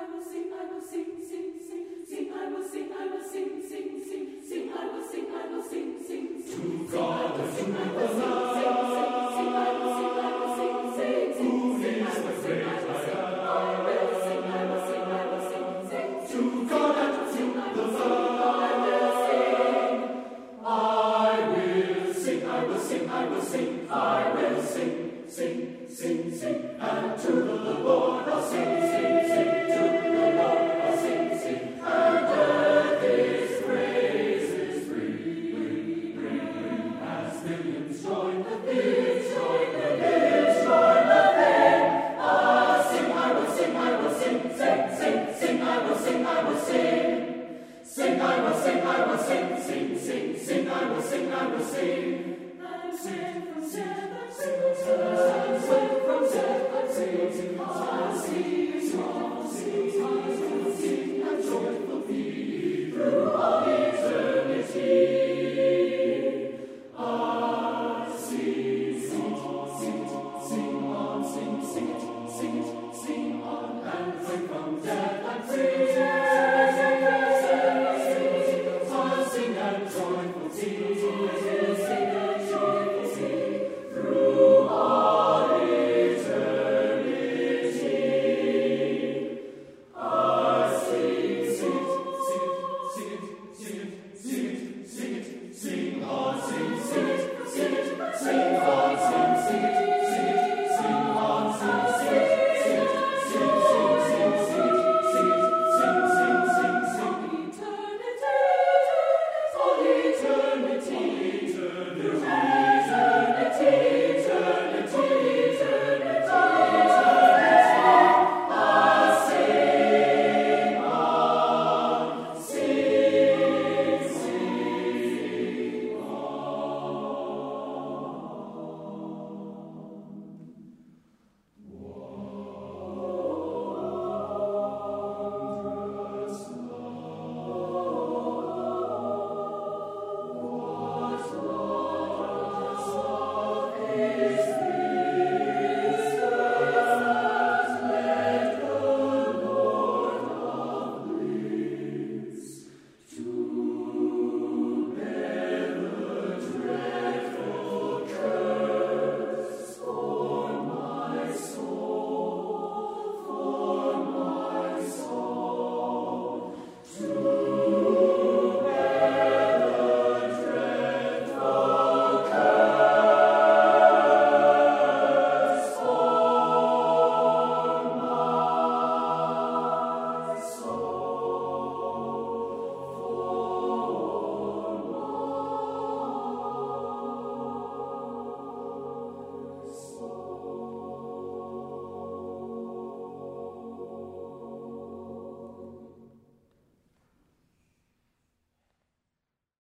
will sing, I will sing, sing, sing, sing, I will sing, I will sing, sing, sing, sing, I will sing, I will sing, sing, sing. To God the King of the land, Sing, I will sing, I will sing, sing, sing, who sing, is I will the sing, great I will sing, I I will sing, I will sing, I will sing, sing, am. sing, To God the King of the land, I will sing, I will sing, I will sing, I will sing, sing, sing, sing, and to the Lord I'll sing, sing, sing, to the Lord I'll sing, sing, and earth His praises ring, as millions join the beats, join the hymns, join the fame. I'll sing, I will sing, I will sing, sing, sing, sing, I will sing, I will sing. Sing, I will sing, I will sing, sing, sing, sing, I will sing, I will sing. I'm sing from Zed, I'm Sing, sing, sing, sing, from Zed, sing, sing, sing.